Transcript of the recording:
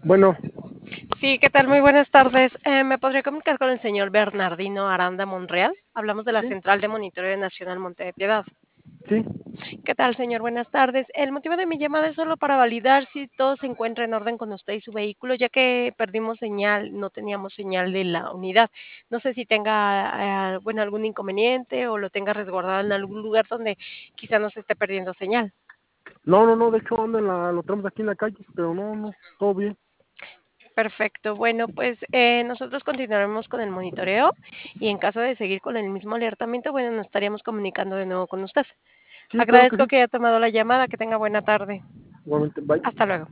Bueno, Sí, ¿qué tal? Muy buenas tardes. ¿Me podría comunicar con el señor Bernardino Aranda Monreal? Hablamos de la sí, Central de Monitoreo Nacional Monte de Piedad. sí. ¿Qué tal, señor? Buenas tardes. El motivo de mi llamada es solo para validar si todo se encuentra en orden con usted y su vehículo, ya que perdimos señal, no teníamos señal de la unidad. No sé si tenga, bueno, algún inconveniente o lo tenga resguardado en algún lugar donde quizá no se esté perdiendo señal. No, de hecho ando lo tenemos aquí en la calle, pero no, todo bien. Perfecto. Bueno, pues nosotros continuaremos con el monitoreo y en caso de seguir con el mismo alertamiento, bueno, nos estaríamos comunicando de nuevo con usted. Sí, claro que Agradezco sí. que haya tomado la llamada. Que tenga buena tarde. Igualmente, bye. Hasta luego.